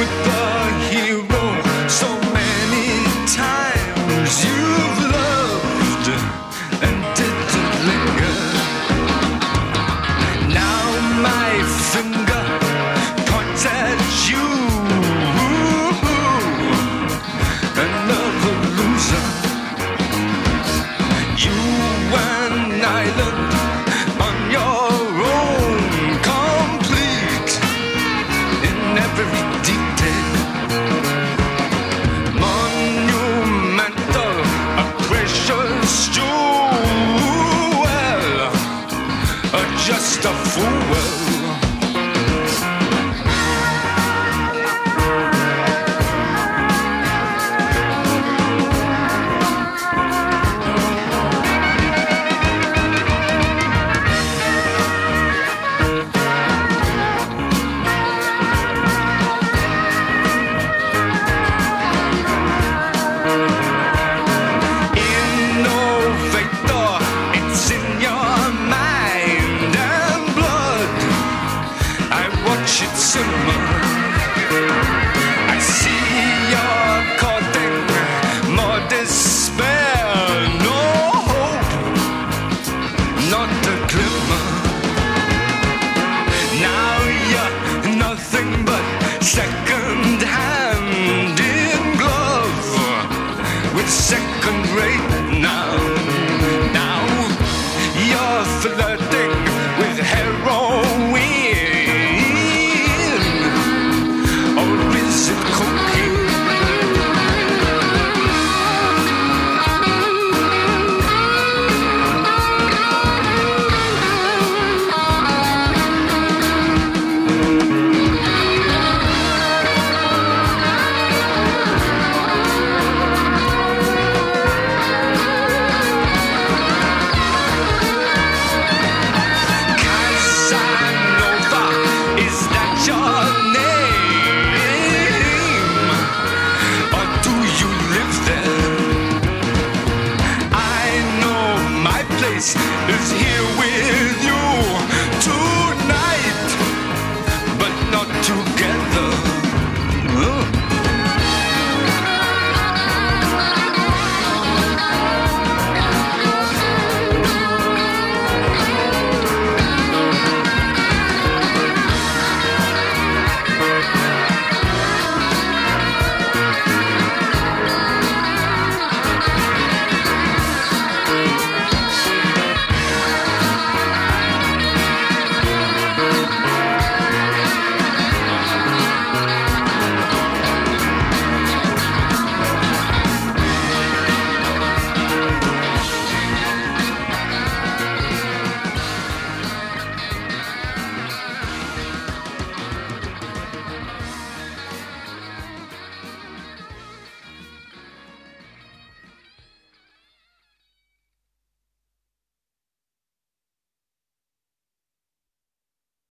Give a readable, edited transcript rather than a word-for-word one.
with the hero so many times you've loved and didn't linger. Now my finger points at you, another loser. You an island on your own, complete in every detail, monumental, a precious jewel, just a fool. Should simmer. I see you're courting more despair, no hope, not a glimmer. Now you're nothing but second hand in glove with second rate now. Now you're flirting with heroin. Is here with you tonight, but not together.